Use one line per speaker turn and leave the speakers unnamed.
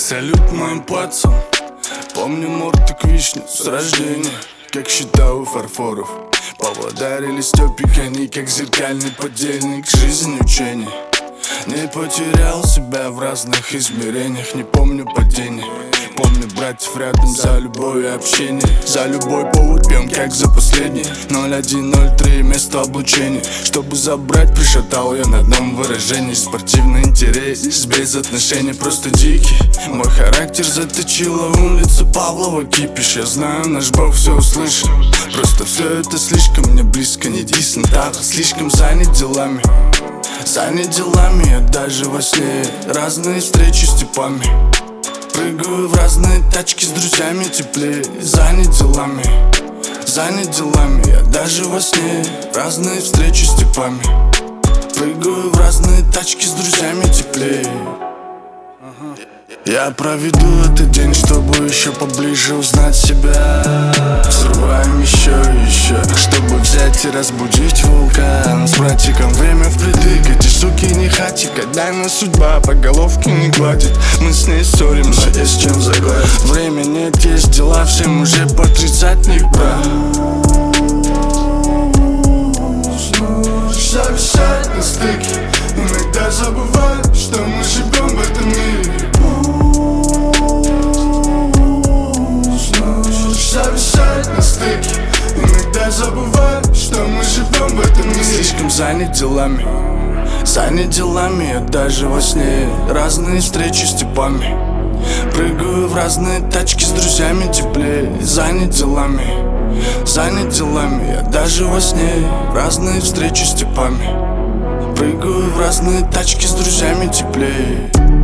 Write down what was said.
Салют моим пацан. Помню мортик вишню с рождения, как считал у фарфоров. Павлодар или Степик, они как зеркальный подельник жизни учения. Не потерял себя в разных измерениях, не помню падения. Помню братьев рядом за любое общение, за любой повод пьем, как за последний. 0103 место облучения. Чтобы забрать, пришатал я на одном выражении. Спортивный интерес, без отношений, просто дикий. Мой характер заточила улица Павлова кипиш. Я знаю, наш Бог все услышит. Просто все это слишком мне близко, не дисно, так, слишком занят делами. Занят делами, я даже во сне. Разные встречи с типами. Прыгаю в разные тачки с друзьями теплее. Занят делами, я даже во сне. Разные встречи с типами. Прыгаю в разные тачки с друзьями теплее. Я проведу этот день, чтобы еще поближе узнать себя. Взрываем еще и еще, чтобы взять и разбудить вулкан. С братиком время впритык, эти суки не хати. Когда нас судьба по головке не гладит, мы с ней ссоримся, есть чем загладить. Время нет, есть дела, всем уже по тридцатник, брат. Зависать на стыке, иногда забывать, что мы живем в этом мире. Зависать на стыке, иногда забывать, что мы живем в этом мире. Слишком занят делами, я даже во сне. Разные встречи с типами. Прыгаю в разные тачки с друзьями теплее. Занят делами, я даже во сне. Разные встречи с типами. Прыгаю в разные тачки с друзьями теплее.